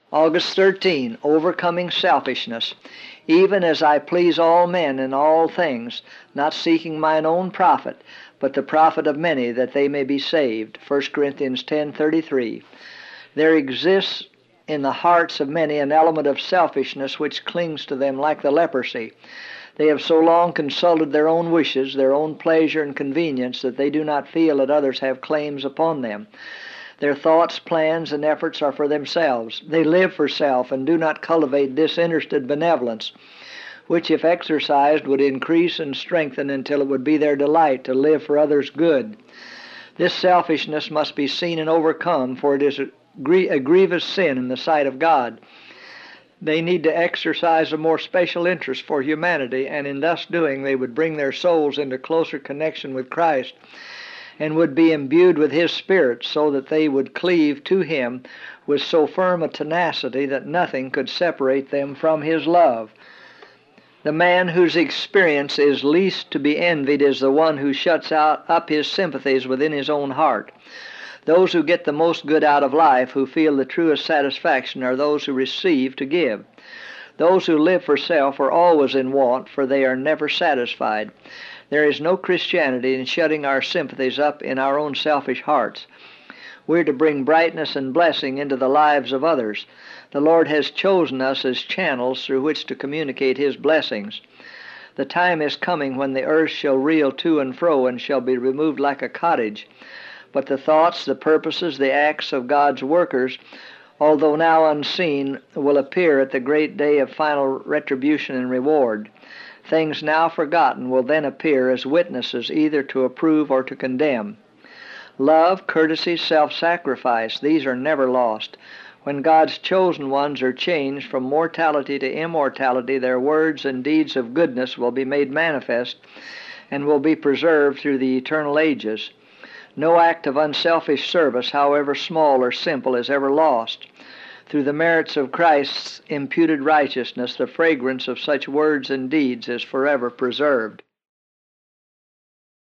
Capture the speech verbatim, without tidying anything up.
August thirteenth, overcoming selfishness. Even as I please all men in all things, not seeking mine own profit, but the profit of many, that they may be saved. First Corinthians ten thirty-three. There exists in the hearts of many an element of selfishness which clings to them like the leprosy. They have so long consulted their own wishes, their own pleasure and convenience, that they do not feel that others have claims upon them. Their thoughts, plans, and efforts are for themselves. They live for self and do not cultivate disinterested benevolence, which, if exercised, would increase and strengthen until it would be their delight to live for others' good. This selfishness must be seen and overcome, for it is a, gr- a grievous sin in the sight of God. They need to exercise a more special interest for humanity, and in thus doing they would bring their souls into closer connection with Christ, and would be imbued with His Spirit, so that they would cleave to Him with so firm a tenacity that nothing could separate them from His love. The man whose experience is least to be envied is the one who shuts out up his sympathies within his own heart. Those who get the most good out of life, who feel the truest satisfaction, are those who receive to give. Those who live for self are always in want, for they are never satisfied. There is no Christianity in shutting our sympathies up in our own selfish hearts. We're to bring brightness and blessing into the lives of others. The Lord has chosen us as channels through which to communicate His blessings. The time is coming when the earth shall reel to and fro and shall be removed like a cottage. But the thoughts, the purposes, the acts of God's workers, although now unseen, will appear at the great day of final retribution and reward. Things now forgotten will then appear as witnesses either to approve or to condemn. Love, courtesy, self-sacrifice, these are never lost. When God's chosen ones are changed from mortality to immortality, their words and deeds of goodness will be made manifest and will be preserved through the eternal ages. No act of unselfish service, however small or simple, is ever lost. Through the merits of Christ's imputed righteousness, the fragrance of such words and deeds is forever preserved.